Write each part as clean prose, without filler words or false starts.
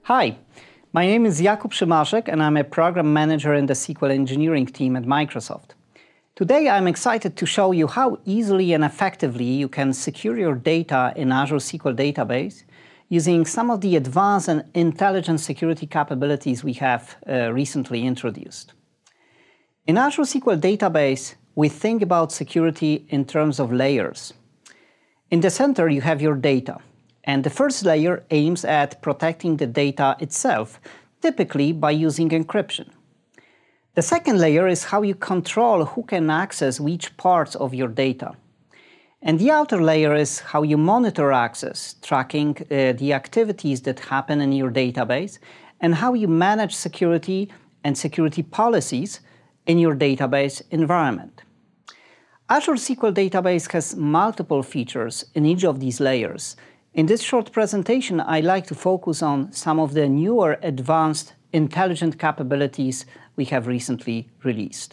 Hi, my name is Jakub Szymaczek and I'm a program manager in the SQL engineering team at Microsoft. Today I'm excited to show you how easily and effectively you can secure your data in Azure SQL Database using some of the advanced and intelligent security capabilities we have recently introduced. In Azure SQL Database, we think about security in terms of layers. In the center, you have your data. And the first layer aims at protecting the data itself, typically by using encryption. The second layer is how you control who can access which parts of your data. And the outer layer is how you monitor access, tracking the activities that happen in your database, and how you manage security and security policies in your database environment. Azure SQL Database has multiple features in each of these layers. In this short presentation, I'd like to focus on some of the newer advanced intelligent capabilities we have recently released.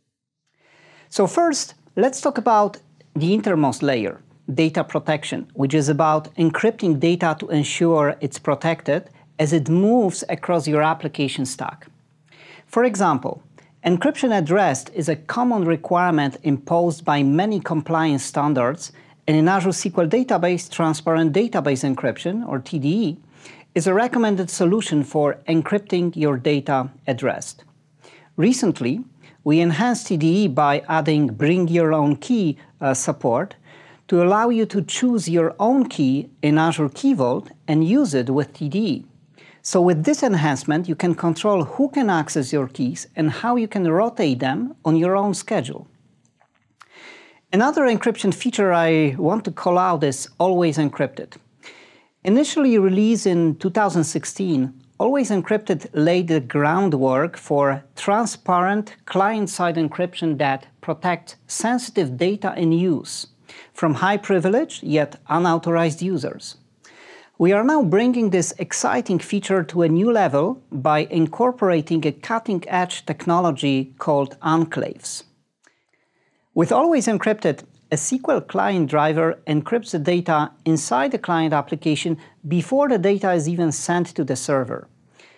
So first, let's talk about the innermost layer, data protection, which is about encrypting data to ensure it's protected as it moves across your application stack. For example, encryption at rest is a common requirement imposed by many compliance standards, and in Azure SQL Database, Transparent Database Encryption, or TDE, is a recommended solution for encrypting your data at rest. Recently, we enhanced TDE by adding Bring Your Own Key support to allow you to choose your own key in Azure Key Vault and use it with TDE. So with this enhancement, you can control who can access your keys and how you can rotate them on your own schedule. Another encryption feature I want to call out is Always Encrypted. Initially released in 2016, Always Encrypted laid the groundwork for transparent client-side encryption that protects sensitive data in use from high-privileged yet unauthorized users. We are now bringing this exciting feature to a new level by incorporating a cutting-edge technology called enclaves. With Always Encrypted, a SQL client driver encrypts the data inside the client application before the data is even sent to the server.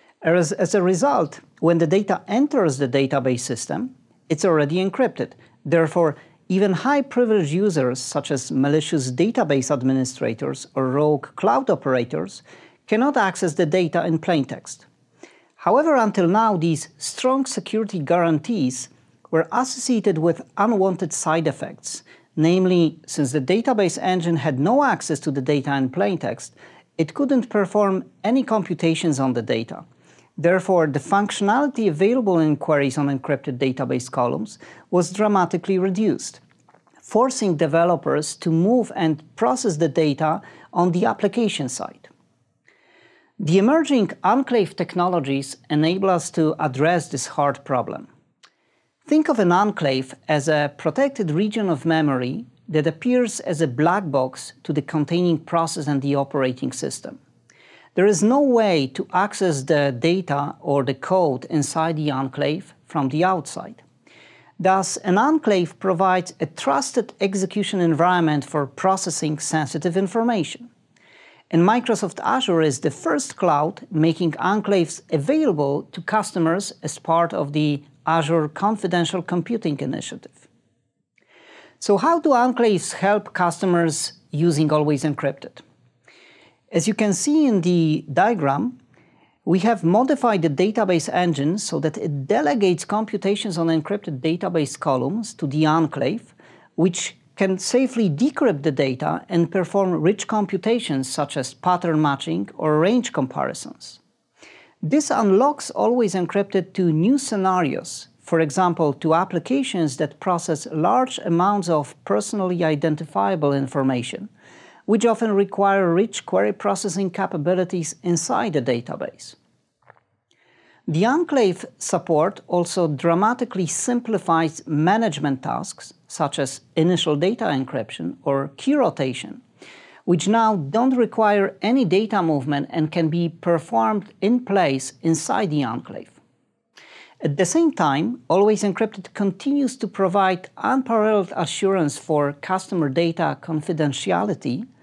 As a result, when the data enters the database system, it's already encrypted. Therefore, even high-privileged users, such as malicious database administrators or rogue cloud operators, cannot access the data in plain text. However, until now, these strong security guarantees were associated with unwanted side effects. Namely, since the database engine had no access to the data in plain text, it couldn't perform any computations on the data. Therefore, the functionality available in queries on encrypted database columns was dramatically reduced, forcing developers to move and process the data on the application side. The emerging enclave technologies enable us to address this hard problem. Think of an enclave as a protected region of memory that appears as a black box to the containing process and the operating system. There is no way to access the data or the code inside the enclave from the outside. Thus, an enclave provides a trusted execution environment for processing sensitive information. And Microsoft Azure is the first cloud making enclaves available to customers as part of the Azure Confidential Computing Initiative. So how do enclaves help customers using Always Encrypted? As you can see in the diagram, we have modified the database engine so that it delegates computations on encrypted database columns to the enclave, which can safely decrypt the data and perform rich computations such as pattern matching or range comparisons. This unlocks Always Encrypted to new scenarios, for example, to applications that process large amounts of personally identifiable information, which often require rich query processing capabilities inside the database. The enclave support also dramatically simplifies management tasks, such as initial data encryption or key rotation, which now don't require any data movement and can be performed in place inside the enclave. At the same time, Always Encrypted continues to provide unparalleled assurance for customer data confidentiality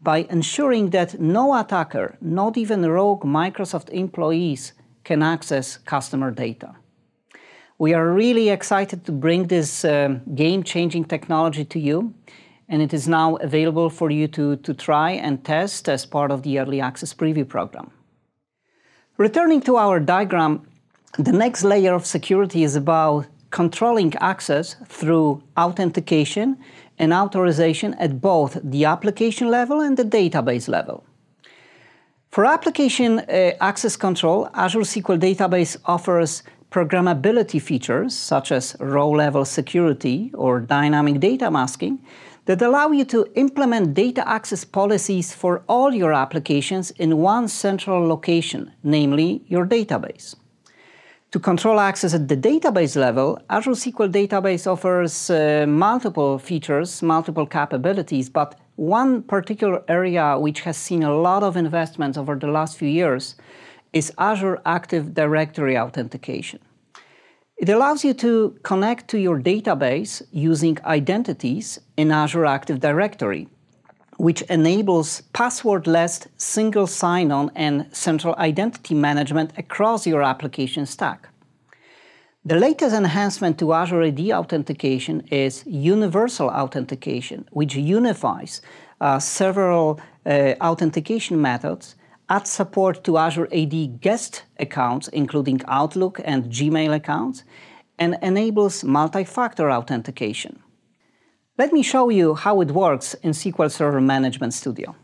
by ensuring that no attacker, not even rogue Microsoft employees, can access customer data. We are really excited to bring this game-changing technology to you, and it is now available for you to try and test as part of the Early Access Preview program. Returning to our diagram, the next layer of security is about controlling access through authentication and authorization at both the application level and the database level. For application access control, Azure SQL Database offers programmability features such as row-level security or dynamic data masking that allow you to implement data access policies for all your applications in one central location, namely your database. To control access at the database level, Azure SQL Database offers multiple features, multiple capabilities, but one particular area which has seen a lot of investments over the last few years is Azure Active Directory authentication. It allows you to connect to your database using identities in Azure Active Directory, which enables passwordless single sign-on and central identity management across your application stack. The latest enhancement to Azure AD authentication is universal authentication, which unifies several authentication methods, adds support to Azure AD guest accounts, including Outlook and Gmail accounts, and enables multi-factor authentication. Let me show you how it works in SQL Server Management Studio.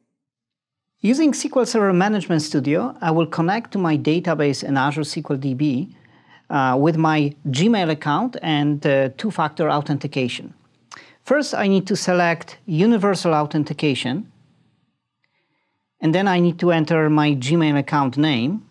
Using SQL Server Management Studio, I will connect to my database in Azure SQL DB with my Gmail account and two-factor authentication. First, I need to select Universal Authentication, and then I need to enter my Gmail account name.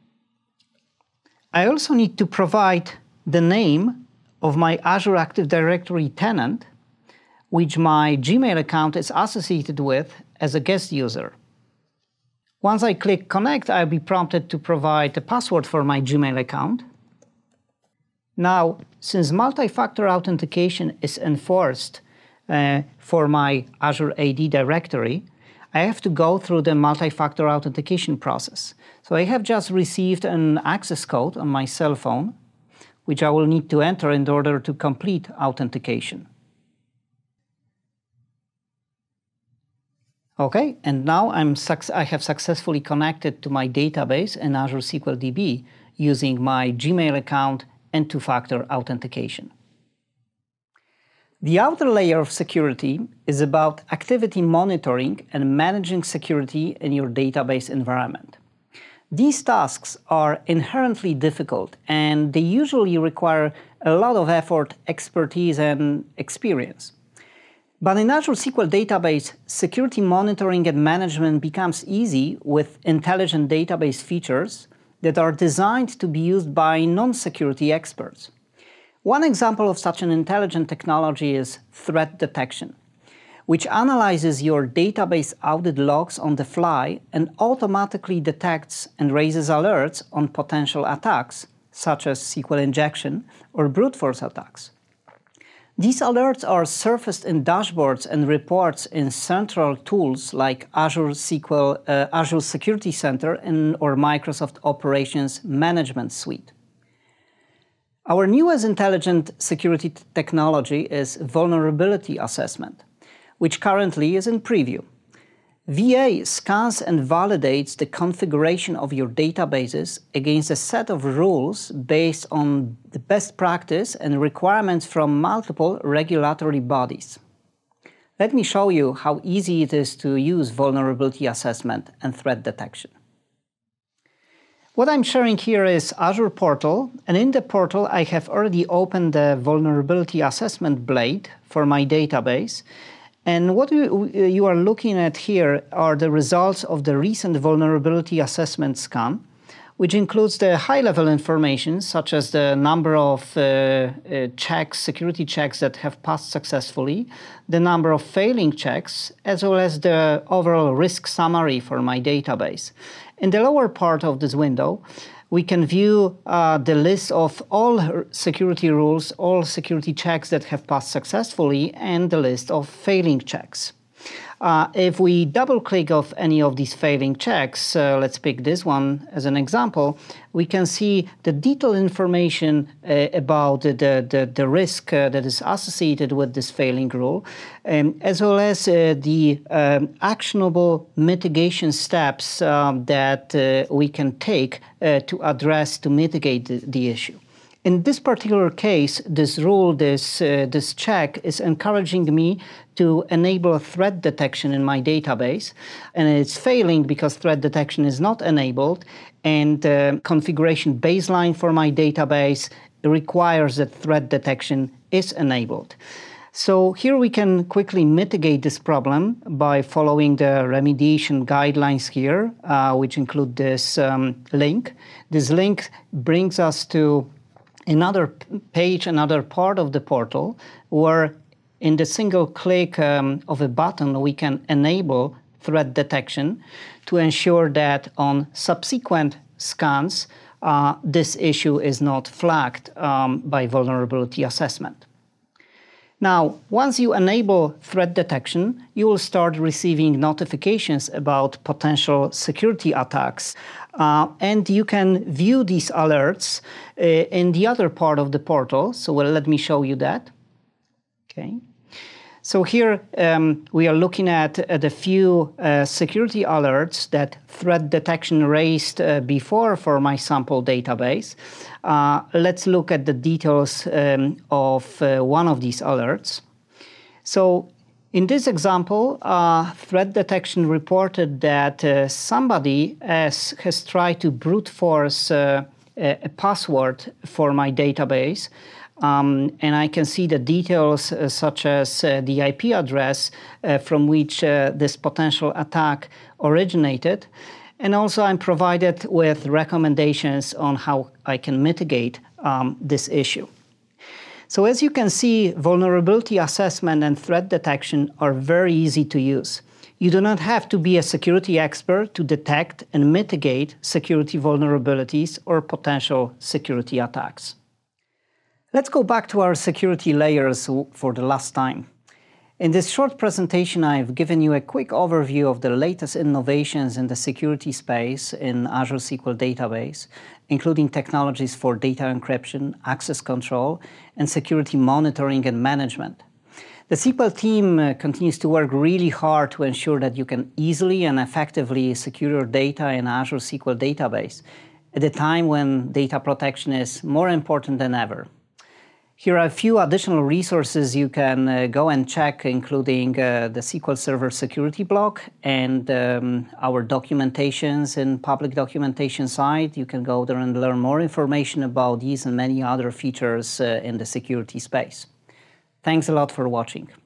I also need to provide the name of my Azure Active Directory tenant, which my Gmail account is associated with as a guest user. Once I click Connect, I'll be prompted to provide a password for my Gmail account. Now, since multi-factor authentication is enforced for my Azure AD directory, I have to go through the multi-factor authentication process. So I have just received an access code on my cell phone, which I will need to enter in order to complete authentication. Okay, and now I have successfully connected to my database in Azure SQL DB using my Gmail account and two-factor authentication. The outer layer of security is about activity monitoring and managing security in your database environment. These tasks are inherently difficult, and they usually require a lot of effort, expertise, and experience. But in Azure SQL Database, security monitoring and management becomes easy with intelligent database features that are designed to be used by non-security experts. One example of such an intelligent technology is threat detection, which analyzes your database audit logs on the fly and automatically detects and raises alerts on potential attacks, such as SQL injection or brute force attacks. These alerts are surfaced in dashboards and reports in central tools like Azure Security Center or Microsoft Operations Management Suite. Our newest intelligent security technology is vulnerability assessment, which currently is in preview. VA scans and validates the configuration of your databases against a set of rules based on the best practice and requirements from multiple regulatory bodies. Let me show you how easy it is to use vulnerability assessment and threat detection. What I'm sharing here is Azure Portal, and in the portal I have already opened the vulnerability assessment blade for my database. And what you are looking at here are the results of the recent vulnerability assessment scan, which includes the high-level information, such as the number of security checks that have passed successfully, the number of failing checks, as well as the overall risk summary for my database. In the lower part of this window, we can view the list of all security rules, all security checks that have passed successfully, and the list of failing checks. If we double-click of any of these failing checks, let's pick this one as an example, we can see the detailed information about the risk that is associated with this failing rule, as well as the actionable mitigation steps that we can take to mitigate the issue. In this particular case, this rule, this check is encouraging me to enable threat detection in my database, and it's failing because threat detection is not enabled, and configuration baseline for my database requires that threat detection is enabled. So here we can quickly mitigate this problem by following the remediation guidelines here, which include this link. This link brings us to another page, another part of the portal, where in the single click of a button, we can enable threat detection to ensure that on subsequent scans, this issue is not flagged by vulnerability assessment. Now, once you enable threat detection, you will start receiving notifications about potential security attacks. And you can view these alerts in the other part of the portal. So let me show you that. Okay. So here we are looking at a few security alerts that threat detection raised before for my sample database. Let's look at the details of one of these alerts. So in this example, threat detection reported that somebody has tried to brute force a password for my database. And I can see the details such as the IP address from which this potential attack originated. And also I'm provided with recommendations on how I can mitigate this issue. So as you can see, vulnerability assessment and threat detection are very easy to use. You do not have to be a security expert to detect and mitigate security vulnerabilities or potential security attacks. Let's go back to our security layers for the last time. In this short presentation, I've given you a quick overview of the latest innovations in the security space in Azure SQL Database, including technologies for data encryption, access control, and security monitoring and management. The SQL team continues to work really hard to ensure that you can easily and effectively secure your data in Azure SQL Database at a time when data protection is more important than ever. Here are a few additional resources you can go and check, including the SQL Server security blog and our documentations in public documentation site. You can go there and learn more information about these and many other features in the security space. Thanks a lot for watching.